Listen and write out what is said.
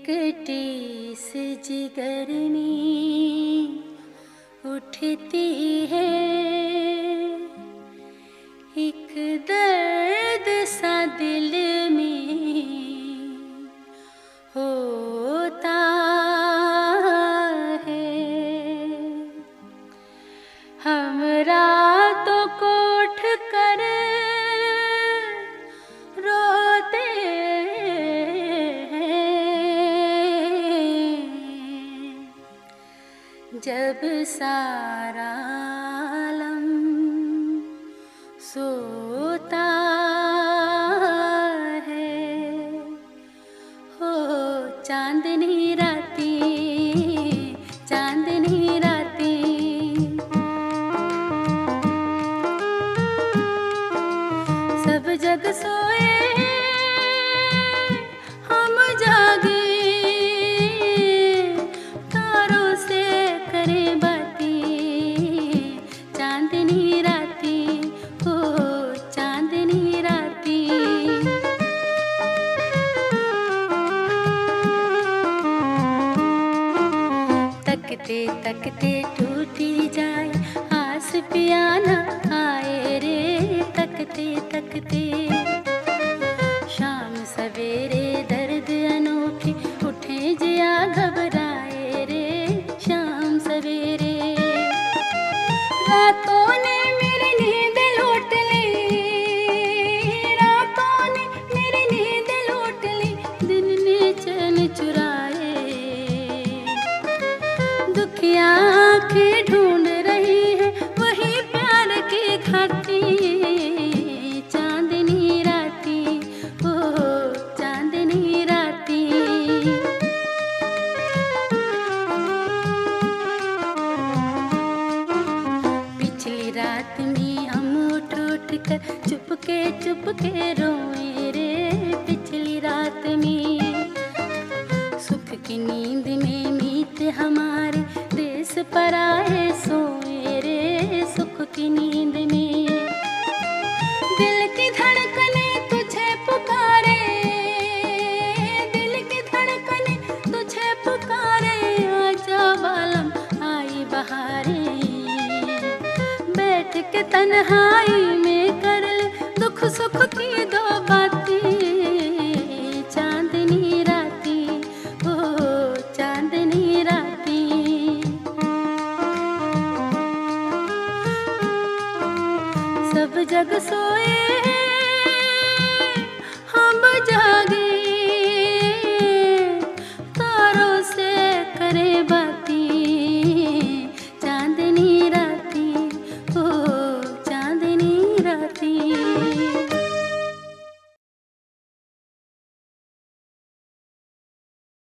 TISS जिगर में उठती है, एक दर्द सा दिल में होता है। हम रातों को उठ कर रोते हैं, जब सारा आलम सोता है। हो चांदनी रातें, चांदनी रातें, सब जग सोए हम जागे, तारों से करें बातें। चांदनी रातें, हो चांदनी रातें, तकते तकते टूटी जाए आस पियाना आए रे। तकते तकते शाम सवेरे दर्द अनोखे उठे जिया घबराए रे। शाम सवेरे रातों ने मेरी नींद लूट ली, रातों ने मेरी नींद लूट ली, दिन ने चैन चुराए। दुखिया आँखें ढूंढ रही है वही प्यार की खाती। चांदनी रातें, ओ चांदनी रातें, पिछली रात में हम उठ उठ कर चुपके रोए रे। पिछली रात में सुख की नींद में मीत हमारे देश पर आए सोए रे। सुख की नींद में दिल की धड़कने तुझे पुकारे, दिल की धड़कने तुझे पुकारे। आजा बालम आई बहारे, बैठ के तन्हाई में कर ले दुख सुख की दो बातें। चांदनी रातें, ओ चांदनी रातें, सब जग सोए